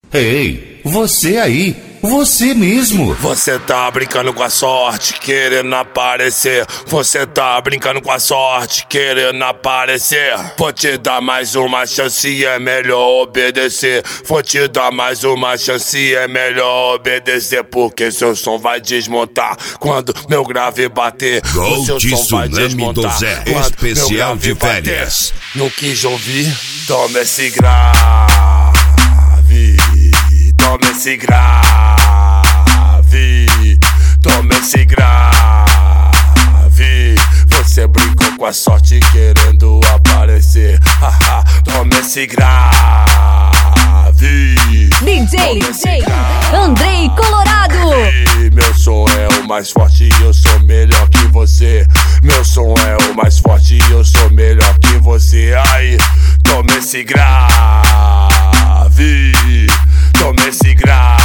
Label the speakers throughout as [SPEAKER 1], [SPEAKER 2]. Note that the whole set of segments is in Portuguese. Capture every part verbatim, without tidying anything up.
[SPEAKER 1] Ei, você aí, você mesmo.
[SPEAKER 2] Você tá brincando com a sorte, querendo aparecer. Você tá brincando com a sorte, querendo aparecer. Vou te dar mais uma chance, é melhor obedecer. Vou te dar mais uma chance, é melhor obedecer. Porque seu som vai desmontar quando meu grave bater. O seu som vai desmontar quando
[SPEAKER 3] especial de férias.
[SPEAKER 2] Não quis ouvir? Toma esse grave. Toma esse grave. Toma esse grave. Você brincou com a sorte querendo aparecer. Haha, toma esse grave.
[SPEAKER 4] D J, D J Andrei Colorado.
[SPEAKER 2] Meu som é o mais forte e eu sou melhor que você. Meu som é o mais forte e eu sou melhor que você. Aí, toma esse grave. Toma esse grave.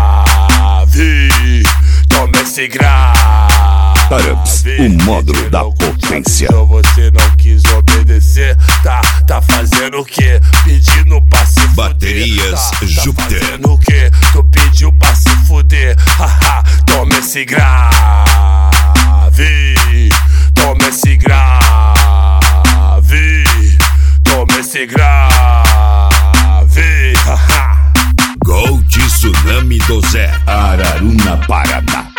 [SPEAKER 2] Toma esse grave.
[SPEAKER 3] Taramps, o módulo da potência.
[SPEAKER 2] Você não quis obedecer. Tá, tá fazendo o quê? Pedindo pra se fuder.
[SPEAKER 3] Baterias
[SPEAKER 2] tá,
[SPEAKER 3] Júpiter.
[SPEAKER 2] Tá fazendo o quê? Tu pediu pra se fuder. Haha, toma esse grave. Toma esse grave. Toma esse grave. Haha.
[SPEAKER 3] Gol de Tsunami do Zé, Araruna, Paraná.